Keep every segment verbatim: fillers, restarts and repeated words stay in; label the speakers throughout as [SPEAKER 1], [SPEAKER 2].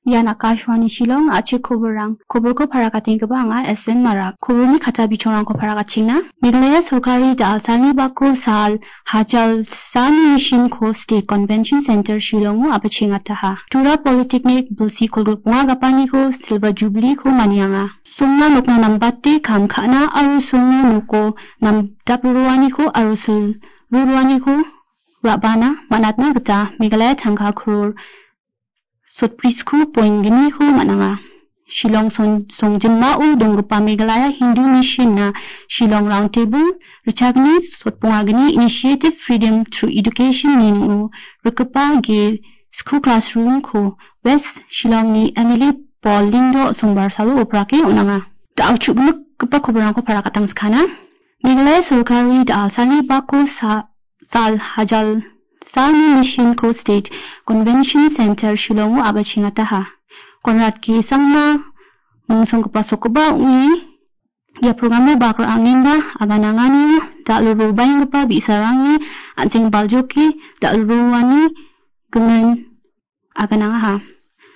[SPEAKER 1] Yan Akashwani Shillong achi kuburang kuburko parakating ka ba nga S N Marak kuburni kata bichorang ko parakating na Meghalaya Sarkari da Sani Bako Sal Hajal Sani Mission ko State Convention Center Shillong mo apaching ataha Tura Polytechnic Bulsi Kulgrup nga gapani ko Silver Jubilee ko manianga Sungna nukna nambate kam kana aru sungna nuko nam dapruwani ko aru sul ruruwani ko Rabana manatna gata Meghalaya Tangka Krur Sotprisku poin gini ko mananga Shillong son song jinmao donggupa Meghalaya Hindu Mission na Shillong Roundtable Richagni sotpungagini Initiative Freedom Through Education ninu rekapa ge school classroom ko West Shillong ni Emily Paul Lindo songbar salu operake unanga da chubuk kepa kuburang ko para katang skana Meghalaya Sarkari da Sani Bako sa sal hajal Sani Mission Ko State Convention Center Shillong abaching ataha Konrad ki sangma mungsong kapasok ba ui ya programa bakar angin ba aganangani da luru bayang pa bisarangi ansing baljoki da luruwani gemen aganangaha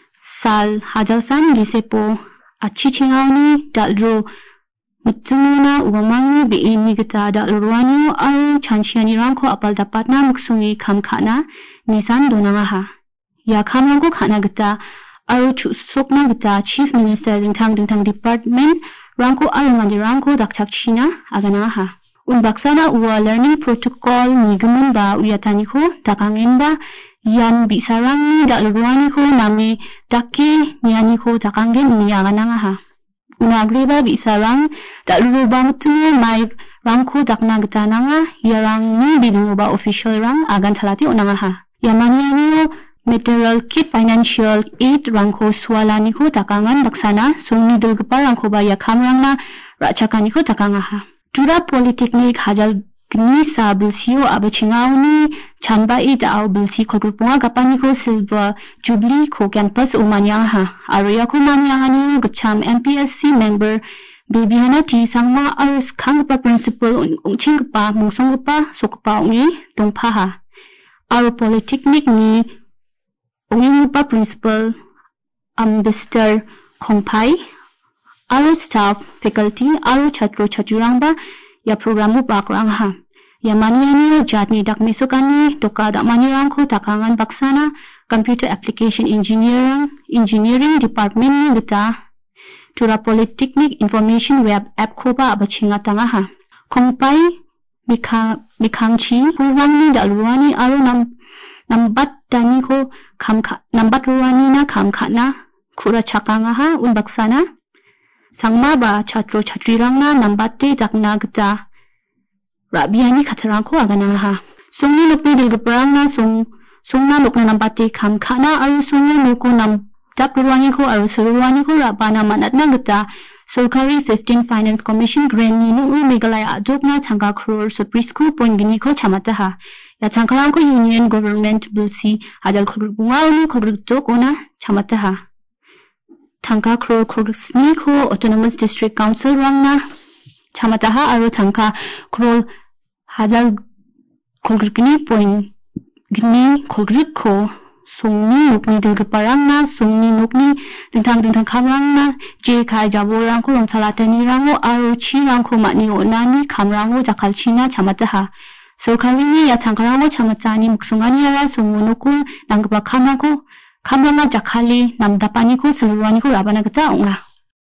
[SPEAKER 1] sal hajal san gisepo achi chingawni da luru Mutsununa uwamangi biini gita da luruwani aru chanshiani rangko apal dapatna muksungi kam kana nisan donangaha. Ya kam rangko kana gita aru chusokna gita Chief Minister dingtang dingtang Department rangko aru mandi rangko dakchak china aganangaha. Unbaksana uwa learning protocol nigemen ba uyatani ko dakangin ba yan bisarangi da luruwani ko nami dake niani ko dakangin ni aganangaha. Unagreba bisarang tak lulu bang tu mai rangku dakna getananga yarang ni bidung ba official rang agan thalati unanga ha yamani ni material kit financial aid rangko swalani ko takangan baksana sungni dulgpa rangko ba yakam rangna rachakani ko takanga ha Tura Polytechnic hajal gni sa bilsio abachingawni chanba id au bilsi kodrupunga gapani ko Silver Jubilee ko campus umanyang ha area ko manyang ani gacham M P S C member bibihana ti sangma arus kangpa principal ungchingpa musongpa sokpa ungi dongpa ha Aro Polytechnic ni ungingpa principal Ambassador Kongpai aro staff faculty aro chatro chaturangba ya programu bakrang ha ya maniani jatni dak mesokani toka dak manirang ko takangan baksana computer application engineering engineering department ni gita Tura Polytechnic information web app ko ba abachinga tanga ha Kongpai mikha mikhangchi purang ni dalwani aro nam nambat tani ko kamkha nambat ruwani na kamkha na kura chakanga ha un baksana Sangma ba chatro chatrirang na nambate dakna gita Rabiani katarang ko aganang ha Sungni nukni dilgaparang na sung Sungna nukna nambate kam kana aru sungni nuko nam Dapruwani ko aru suruwani ko rabana manat na gita Sarkari fifteen Finance Commission grant ni nung Meghalaya adok na Tangka Krur Sotprisku point gini ko chamata ha Ya Tangkarang ko Union Government Bulsi Hajal Krur bungaw ni Krur dok ona chamata ha Tangka Krur Kursni ko Autonomous District Council rang na chamataha aro Tangka Krur hajal Kulgrini point gini Kulgrik ko sungni nukni dilgaparang na sungni nukni dintang dintang kamrang na je kai jaborang ko rongsalatani rango aro chi rang ko matni onani kamrango jakal china chamataha Sarkari ni ya Tangkarango chamatani muksungani ara sungunukun nanggapa kamrang ko Kamranga jakali namdapani ko seluruhani ko rabana geta unga.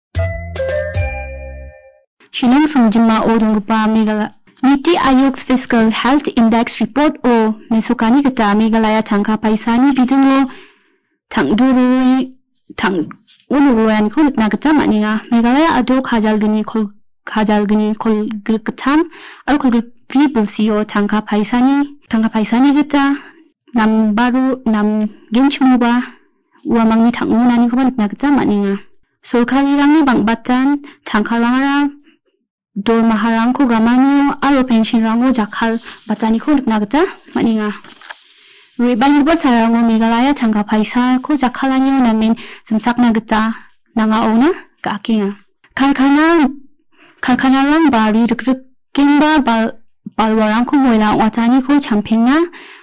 [SPEAKER 1] Shillong sungjima o donggupa Meghalaya Niti Ayog's Fiscal Health Index Report o mesokani geta Meghalaya Tangka paisani bidungo tangdurui tang unuruan ko nukna geta makninga Meghalaya adok hajal gini kol hajal gini kol gilketam al kol gilpibulsio Tangka paisani Tangka paisani geta nam baru nam genchmuba uamangni tangmunani ko banipna geta makninga Sarkari rangni bangbatan Tangkarangara dor maharang ko gamani aro pension rango jakal batani ko banipna geta makninga Ribang ba sarango Meghalaya Tangka paisa ko jakalani namin semsakna geta nanga ona kaakinga karkana karkana rang bari rikrik kimba bal balwarang ko moila watani ko champinga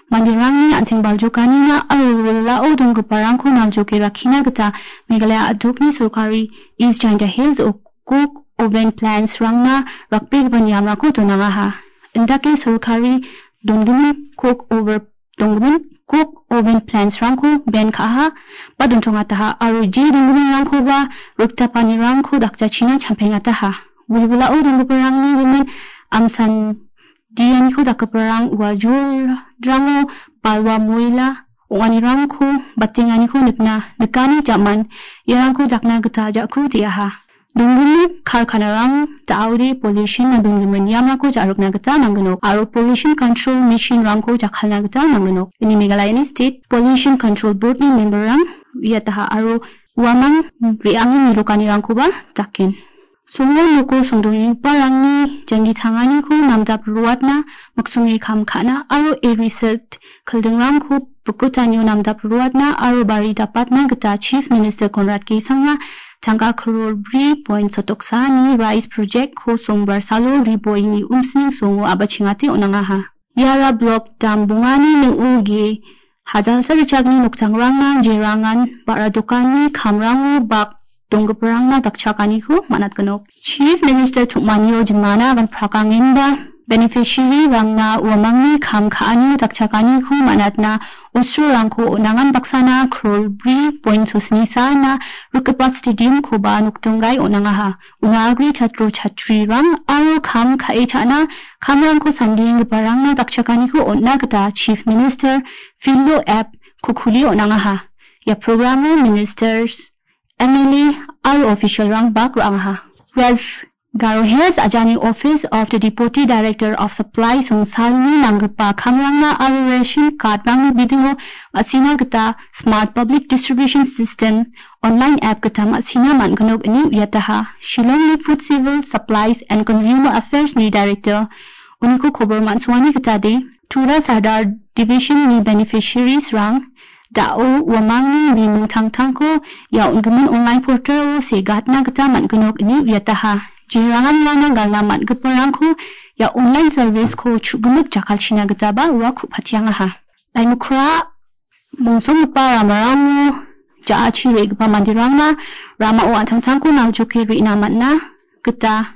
[SPEAKER 1] mandirangni an·seng baljokanina aro wilwilao donggiparangko naljoke rakkina gita Meghalaya Adokni Sorkari East Jhanda Hills Cook Oven Plants rangna rakbegipa niamrangko donangaha. Indake Sorkari donggimin Cook Over donggimin Cook Oven Plants rangko ben kaha ba donchongataha aro je donggimin rangko ba ruktapani rangko dakjachina champengataha. Wilwilao donggiparangni women amsan dianiko dakgiparang wajur rango balwa moila onganirangko batinganiko nikna nikani jaman yarangko dakna gita jakku diaha. Donggimin karkanarang daudi pollution na donggimin yamrangko jarukna gita nanggenok aro pollution control mission rangko jakhalna gita nanggenok. Ini Meghalaya State Pollution Control Board ni member rang wiyataha aro wamang riangin nirokanirangko ba jakin. Sungguh nuku sungdungi parangni janji tangani ku namdap ruatna maksungi kam kana aro e research keldengran ku bukutanyo namdap ruatna aro bari dapatna geta Chief Minister Conrad K. Sanga tangka krol bri point sotoksa ni Rise Project ku sung bersalo ribo ini umsning sungu abachingati unangaha. Yara blok dam bungani neng ugi hajal saricagni nukjangrangna jirangan baradokani kamrangu bak donggiparangna dakchakaniku manat genok. Chief Minister Tukmanyo jingmana akan prakangenda beneficiary rangna uamangni kam kaani dakchakaniku manatna usru rangku unangan baksana krol bri point sosnisa na rukepa stadium kuba nuktunggai unangaha. Unagri chatro chatri rang aro kam kae chana kam rangku sanding giparangna dakchakaniku unna geta Chief Minister Fillo app kukuli unangaha. Ya programu ministers M L A aro official rang bak rangha. Res Garo Hills Ajani Office of the Deputy Director of Supply sung salni nanggipa kamrangna aro ration card rangni bidingo asina gita Smart Public Distribution System online app gita asina mangenok ini wiyataha. Shillong ni Food Civil Supplies and Consumer Affairs ni Director uniko kobar mansuani gita de Tura Sardar Division ni beneficiaries rang dao wamangni bimung tangtangko ya unggemin online portal se gatna gita mangenok ini wiyataha. Jirangan lana galna mangeparangko ya online service ko chugumik jakal china gita ba wa kupatiangaha. Laimukra mungsung pa ramaramu jaachi regpa mandirangna rama o tangtangko naljoke rina matna gita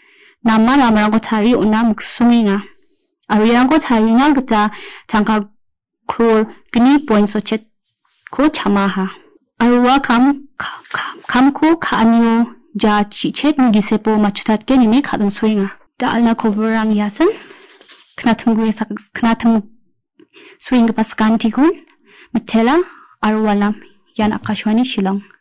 [SPEAKER 1] nama ramarangko tari una muksunginga. Ariyangko tari nga gita tangka krol gini point sochet ko chamaha. Arwa kam kam ko kaanyo ja chichet ni gisepo machutat ke nini kadun swinga. Daalna kobrang yasan kena tunggu sak kena tung swing pas kantikun metela arwalam yan akashwani Shillong.